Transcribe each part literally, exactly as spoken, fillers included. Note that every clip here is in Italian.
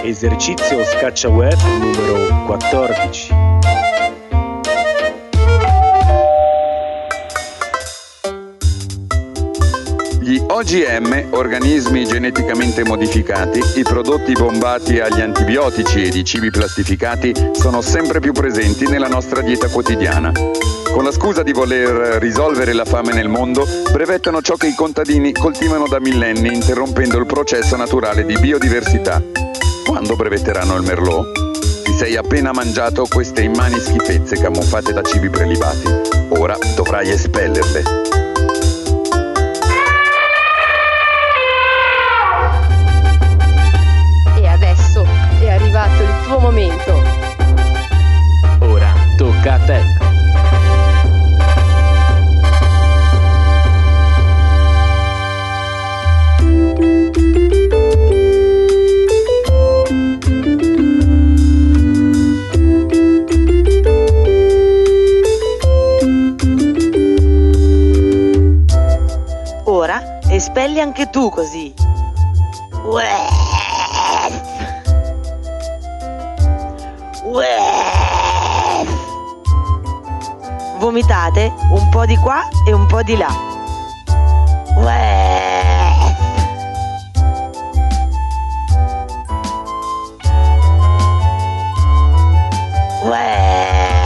Esercizio scaccia web numero quattordici. Gli O G M, organismi geneticamente modificati, i prodotti bombati agli antibiotici ed i cibi plastificati sono sempre più presenti nella nostra dieta quotidiana. Con la scusa di voler risolvere la fame nel mondo, brevettano ciò che i contadini coltivano da millenni, interrompendo il processo naturale di biodiversità. Quando brevetteranno il merlot? Ti sei appena mangiato queste immani schifezze camuffate da cibi prelibati. Ora dovrai espellerle. È arrivato il tuo momento. Ora tocca a te. Ora espelli anche tu così. Uè. Vomitate un po' di qua e un po' di là. Uè. Uè.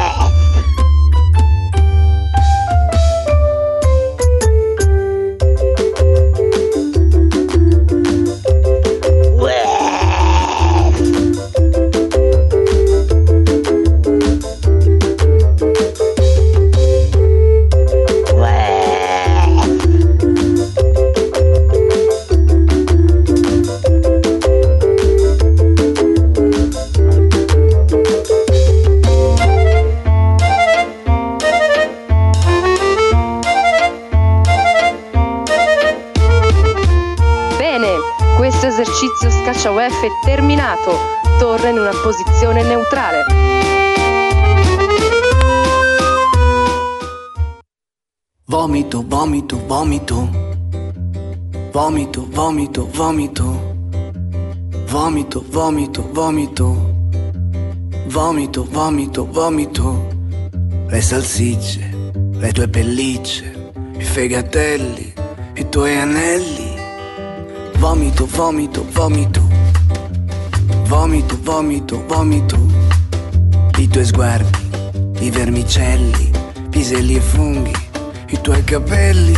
Questo esercizio scaccia U F è terminato. Torna in una posizione neutrale. Vomito, vomito, vomito. Vomito, vomito, vomito. Vomito, vomito, vomito. Vomito, vomito, vomito. Le salsicce, le tue pellicce, i fegatelli, i tuoi anelli. Vomito, vomito, vomito. Vomito, vomito, vomito. I tuoi sguardi, i vermicelli, piselli e funghi, i tuoi capelli.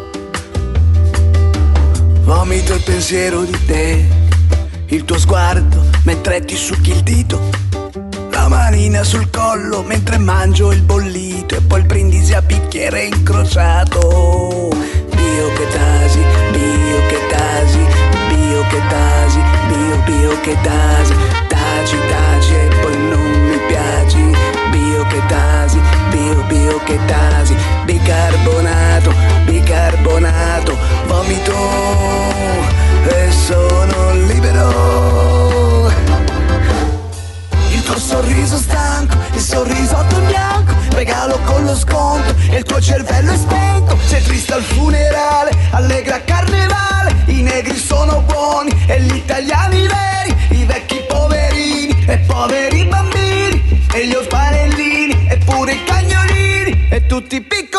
Vomito il pensiero di te, il tuo sguardo mentre ti succhi il dito, la manina sul collo mentre mangio il bollito e poi il brindisi a bicchiere incrociato. Bio che tasi, bio che tasi, bio che tasi, bio bio che tasi, taci taci e poi non mi piaci. Bio che tasi, bio bio che tasi, bicarbonato, bicarbonato, vomito e sono libero. Il tuo sorriso stanco, il sorriso in bianco, regalo con lo sconto e il tuo cervello è spento. Sei triste al funerale, allegra a carnevale, i negri sono buoni e gli italiani veri, i vecchi poverini e poveri bambini, e gli osparellini e pure i cagnolini e tutti i piccoli